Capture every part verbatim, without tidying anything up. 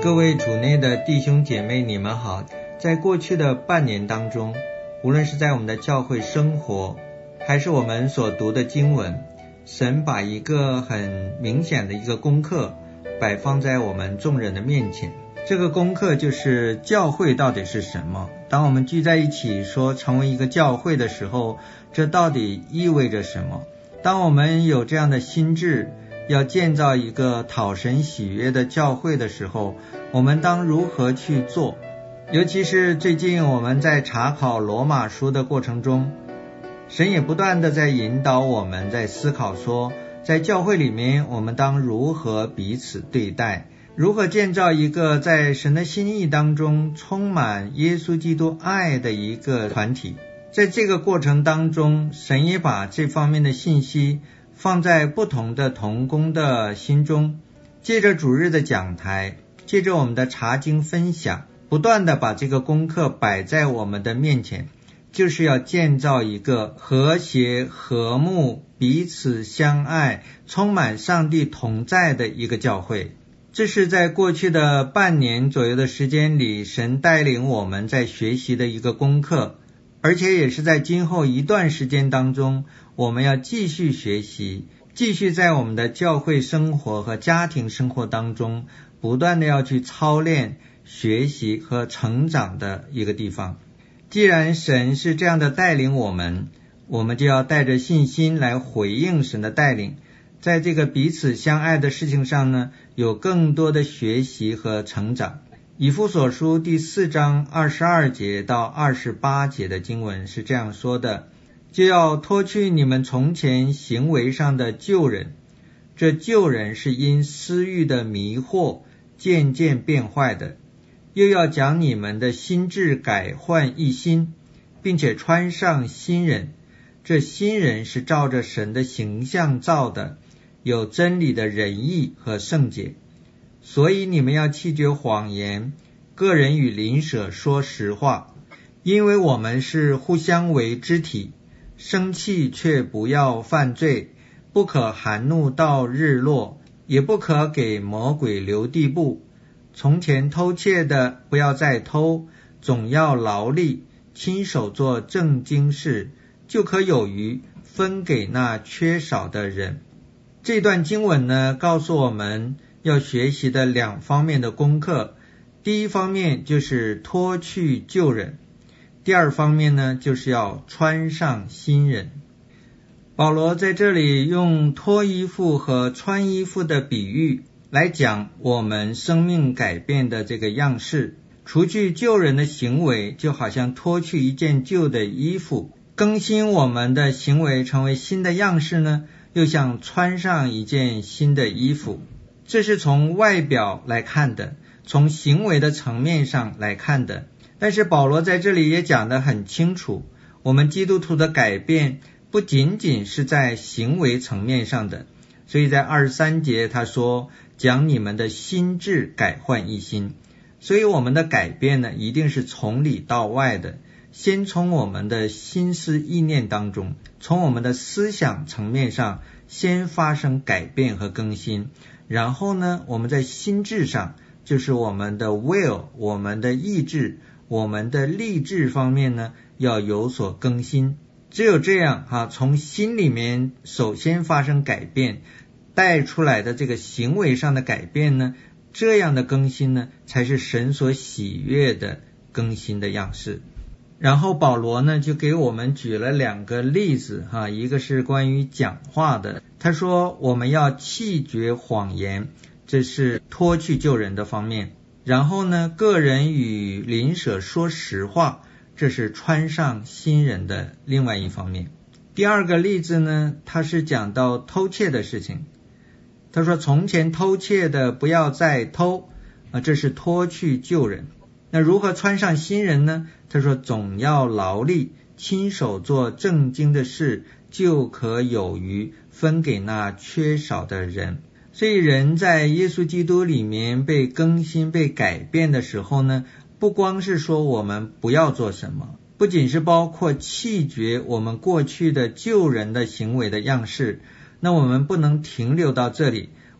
各位主内的弟兄姐妹，你们好。在过去的半年当中，无论是在我们的教会生活，还是我们所读的经文，神把一个很明显的一个功课摆放在我们众人的面前。这个功课就是教会到底是什么。当我们聚在一起说成为一个教会的时候，这到底意味着什么？当我们有这样的心志，要建造一个讨神喜悦的教会的时候，我们当如何去做？尤其是最近我们在查考罗马书的过程中，神也不断的在引导我们，在思考说，在教会里面我们当如何彼此对待，如何建造一个在神的心意当中充满耶稣基督爱的一个团体。在这个过程当中，神也把这方面的信息放在不同的同工的心中，借着主日的讲台，借着我们的查经分享，不断的把这个功课摆在我们的面前，就是要建造一个和谐和睦彼此相爱充满上帝同在的一个教会。这是在过去的半年左右的时间里，神带领我们在学习的一个功课，而且也是在今后一段时间当中，我们要继续学习，继续在我们的教会生活和家庭生活当中不断的要去操练、学习和成长的一个地方。既然神是这样的带领我们，我们就要带着信心来回应神的带领，在这个彼此相爱的事情上呢，有更多的学习和成长。以弗所书第四章二十二节到二十八节的经文是这样说的：就要脱去你们从前行为上的旧人，这旧人是因私欲的迷惑渐渐变坏的，又要将你们的心志改换一新，并且穿上新人，这新人是照着神的形象造的，有真理的仁义和圣洁。所以你们要弃绝谎言，个人与邻舍说实话，因为我们是互相为肢体，生气却不要犯罪，不可含怒到日落，也不可给魔鬼留地步。从前偷窃的不要再偷，总要劳力，亲手做正经事，就可有余，分给那缺少的人。这段经文呢，告诉我们要学习的两方面的功课。第一方面就是脱去旧人，第二方面呢，就是要穿上新人。保罗在这里用脱衣服和穿衣服的比喻来讲我们生命改变的这个样式。除去旧人的行为，就好像脱去一件旧的衣服；更新我们的行为成为新的样式呢，又像穿上一件新的衣服。这是从外表来看的，从行为的层面上来看的。但是保罗在这里也讲得很清楚，我们基督徒的改变不仅仅是在行为层面上的，所以在二十三节他说，将你们的心志改换一新。所以我们的改变呢，一定是从里到外的，先从我们的心思意念当中，从我们的思想层面上先发生改变和更新，然后呢，我们在心智上，就是我们的 will， 我们的意志，我们的立志方面呢，要有所更新。只有这样哈，从心里面首先发生改变，带出来的这个行为上的改变呢，这样的更新呢，才是神所喜悦的更新的样式。然后保罗呢，就给我们举了两个例子哈，一个是关于讲话的，他说我们要弃绝谎言，这是脱去旧人的方面。然后呢，个人与邻舍说实话，这是穿上新人的另外一方面。第二个例子呢，他是讲到偷窃的事情。他说从前偷窃的不要再偷，啊，这是脱去旧人。那如何穿上新人呢？他说总要劳力，亲手做正经的事，就可有余，分给那缺少的人。所以人在耶稣基督里面被更新被改变的时候呢，不光是说我们不要做什么，不仅是包括弃绝我们过去的旧人的行为的样式，那我们不能停留到这里，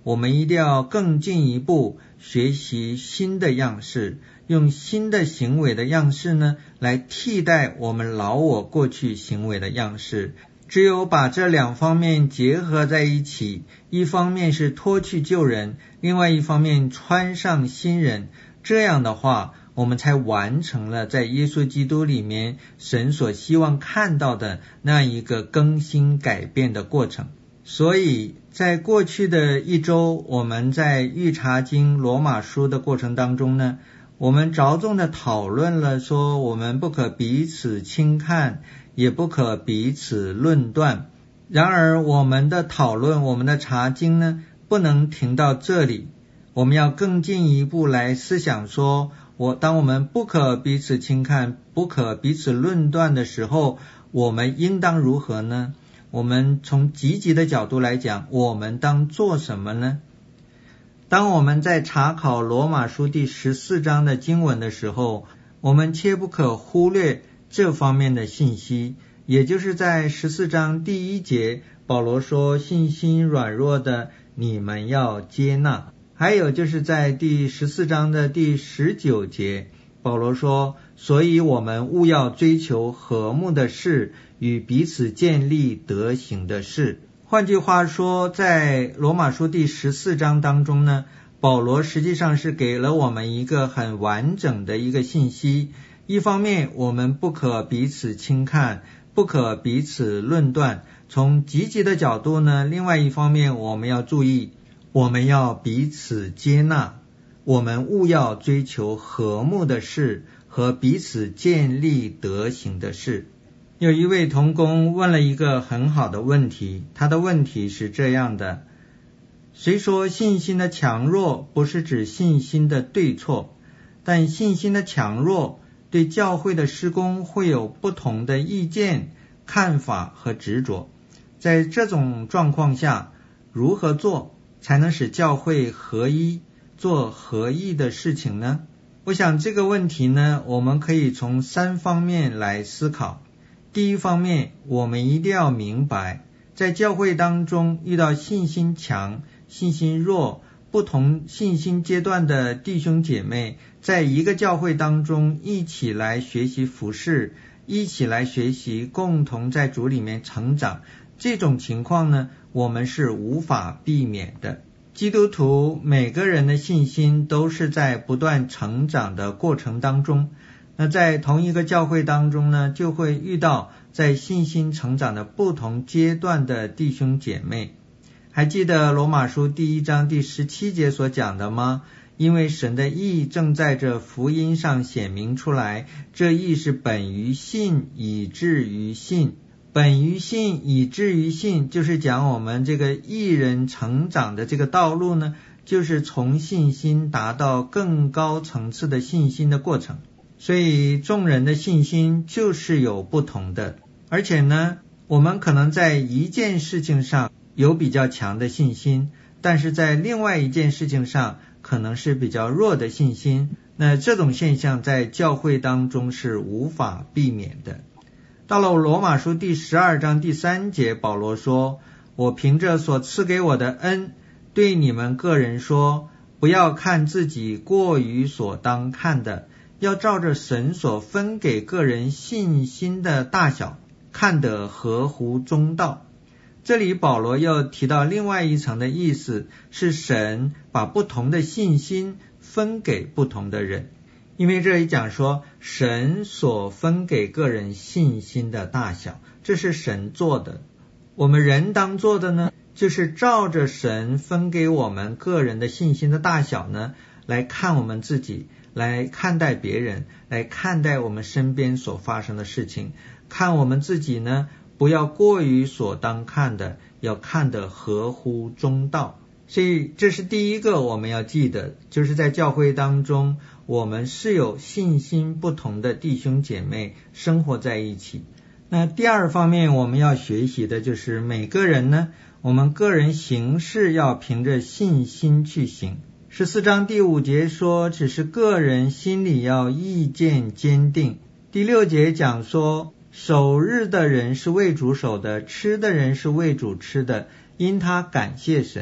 我们一定要更进一步学习新的样式，用新的行为的样式呢，来替代我们老我过去行为的样式。只有把这两方面结合在一起，一方面是脱去旧人，另外一方面穿上新人，这样的话，我们才完成了在耶稣基督里面神所希望看到的那一个更新改变的过程。所以在过去的一周，我们在预查经罗马书的过程当中呢，我们着重的讨论了说，我们不可彼此轻看，也不可彼此论断。然而我们的讨论，我们的查经呢，不能停到这里，我们要更进一步来思想说，我当我们不可彼此轻看，不可彼此论断的时候，我们应当如何呢？我们从积极的角度来讲，我们当做什么呢？当我们在查考罗马书第十四章的经文的时候，我们切不可忽略这方面的信息，也就是在十四章第一节，保罗说信心软弱的你们要接纳。还有就是在第十四章的第十九节，保罗说，所以我们务要追求和睦的事，与彼此建立德行的事。换句话说，在罗马书第十四章当中呢，保罗实际上是给了我们一个很完整的一个信息。一方面，我们不可彼此轻看，不可彼此论断，从积极的角度呢，另外一方面我们要注意，我们要彼此接纳，我们务要追求和睦的事和彼此建立德行的事。有一位同工问了一个很好的问题，他的问题是这样的：虽说信心的强弱不是指信心的对错，但信心的强弱对教会的施工会有不同的意见、看法和执着。在这种状况下，如何做才能使教会合一，做合意的事情呢？我想这个问题呢，我们可以从三方面来思考。第一方面，我们一定要明白，在教会当中遇到信心强、信心弱、不同信心阶段的弟兄姐妹，在一个教会当中一起来学习服事，一起来学习，共同在主里面成长，这种情况呢，我们是无法避免的。基督徒每个人的信心都是在不断成长的过程当中，那在同一个教会当中呢，就会遇到在信心成长的不同阶段的弟兄姐妹。还记得罗马书第一章第十七节所讲的吗？因为神的义正在这福音上显明出来，这义是本于信，以至于信。本于信，以至于信，就是讲我们这个义人成长的这个道路呢，就是从信心达到更高层次的信心的过程。所以众人的信心就是有不同的，而且呢，我们可能在一件事情上有比较强的信心，但是在另外一件事情上可能是比较弱的信心。那这种现象在教会当中是无法避免的。到了罗马书第十二章第三节，保罗说，我凭着所赐给我的恩，对你们个人说，不要看自己过于所当看的，要照着神所分给个人信心的大小，看得合乎中道。这里保罗又提到另外一层的意思，是神把不同的信心分给不同的人。因为这里讲说神所分给个人信心的大小，这是神做的。我们人当做的呢，就是照着神分给我们个人的信心的大小呢，来看我们自己，来看待别人，来看待我们身边所发生的事情。看我们自己呢，不要过于所当看的，要看得合乎中道。所以这是第一个我们要记得，就是在教会当中，我们是有信心不同的弟兄姐妹生活在一起。那第二方面我们要学习的就是每个人呢，我们个人行事要凭着信心去行。十四章第五节说，只是个人心里要意见坚定。第六节讲说，守日的人是为主守的，吃的人是为主吃的，因他感谢神，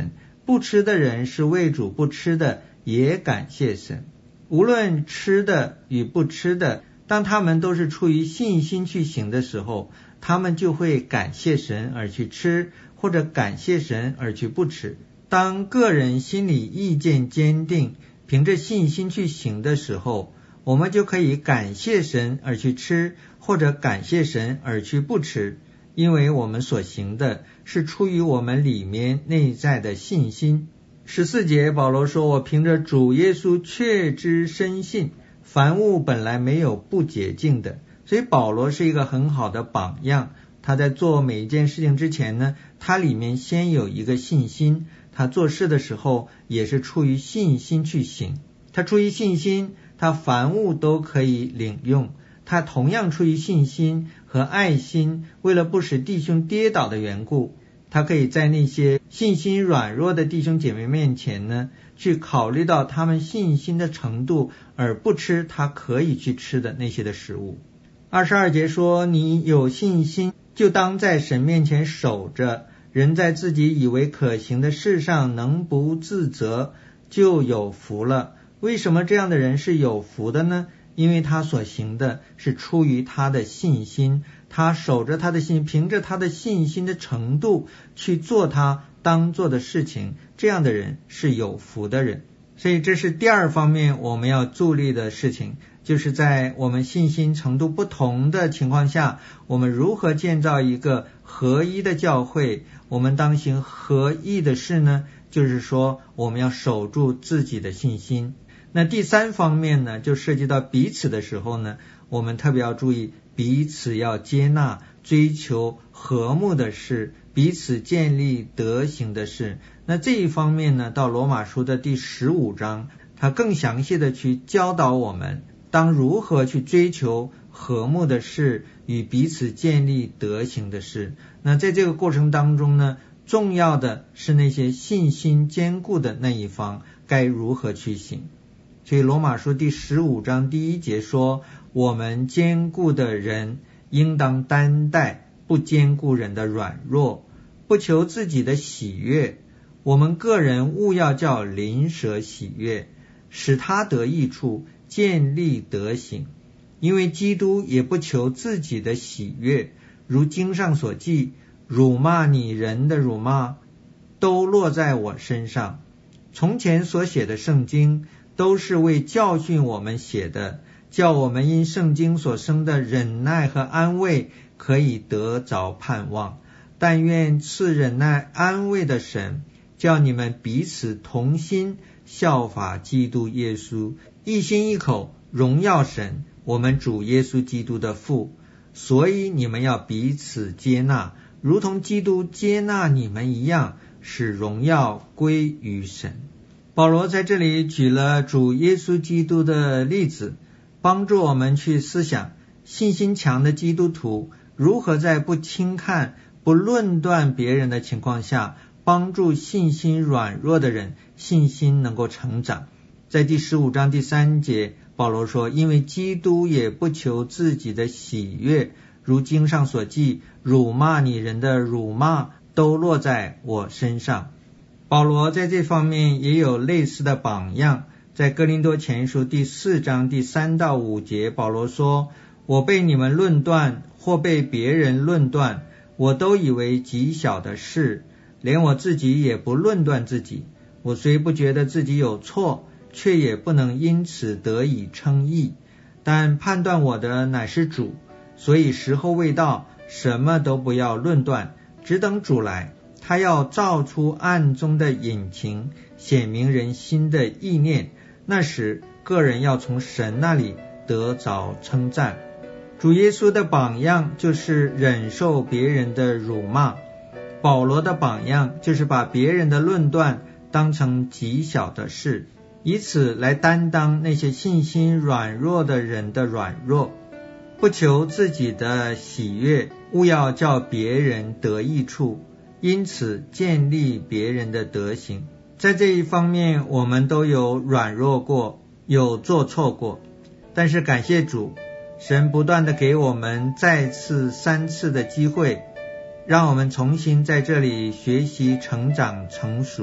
不吃的人是为主不吃的，也感谢神。无论吃的与不吃的，当他们都是出于信心去行的时候，他们就会感谢神而去吃，或者感谢神而去不吃。当个人心里意见坚定，凭着信心去行的时候，我们就可以感谢神而去吃，或者感谢神而去不吃，因为我们所行的是出于我们里面内在的信心。十四节保罗说，我凭着主耶稣确知深信，凡物本来没有不洁净的。所以保罗是一个很好的榜样，他在做每一件事情之前呢，他里面先有一个信心，他做事的时候也是出于信心去行。他出于信心，他凡物都可以领用。他同样出于信心和爱心，为了不使弟兄跌倒的缘故，他可以在那些信心软弱的弟兄姐妹面前呢，去考虑到他们信心的程度，而不吃他可以去吃的那些的食物。二十二节说，你有信心，就当在神面前守着，人在自己以为可行的事上能不自责，就有福了。为什么这样的人是有福的呢？因为他所行的是出于他的信心，他守着他的信，凭着他的信心的程度去做他当做的事情，这样的人是有福的人。所以这是第二方面我们要注意的事情，就是在我们信心程度不同的情况下，我们如何建造一个合一的教会。我们当行合一的事呢，就是说我们要守住自己的信心。那第三方面呢，就涉及到彼此的时候呢，我们特别要注意彼此要接纳，追求和睦的事，彼此建立德行的事。那这一方面呢，到罗马书的第十五章，他更详细的去教导我们当如何去追求和睦的事与彼此建立德行的事。那在这个过程当中呢，重要的是那些信心坚固的那一方该如何去行。所以罗马书第十五章第一节说，我们坚固的人应当担待不坚固人的软弱，不求自己的喜悦。我们个人务要叫邻舍喜悦，使他得益处，建立德行。因为基督也不求自己的喜悦，如经上所记，辱骂你人的辱骂都落在我身上。从前所写的圣经都是为教训我们写的，叫我们因圣经所生的忍耐和安慰可以得着盼望。但愿赐忍耐安慰的神，叫你们彼此同心，效法基督耶稣，一心一口荣耀神，我们主耶稣基督的父。所以你们要彼此接纳，如同基督接纳你们一样，使荣耀归于神。保罗在这里举了主耶稣基督的例子，帮助我们去思想信心强的基督徒如何在不轻看不论断别人的情况下，帮助信心软弱的人信心能够成长。在第十五章第三节，保罗说，因为基督也不求自己的喜悦，如经上所记，辱骂你人的辱骂都落在我身上。保罗在这方面也有类似的榜样。在哥林多前书第四章第三到五节，保罗说，我被你们论断或被别人论断，我都以为极小的事，连我自己也不论断自己。我虽不觉得自己有错，却也不能因此得以称义。但判断我的乃是主，所以时候未到，什么都不要论断，只等主来。他要照出暗中的隐情，显明人心的意念，那时个人要从神那里得着称赞。主耶稣的榜样就是忍受别人的辱骂，保罗的榜样就是把别人的论断当成极小的事，以此来担当那些信心软弱的人的软弱，不求自己的喜悦，务要叫别人得益处，因此建立别人的德行。在这一方面我们都有软弱过，有做错过，但是感谢主，神不断的给我们再次三次的机会，让我们重新在这里学习成长成熟。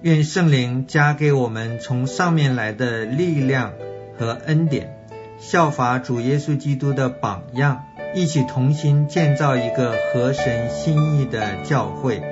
愿圣灵加给我们从上面来的力量和恩典，效法主耶稣基督的榜样，一起同心建造一个合神心意的教会。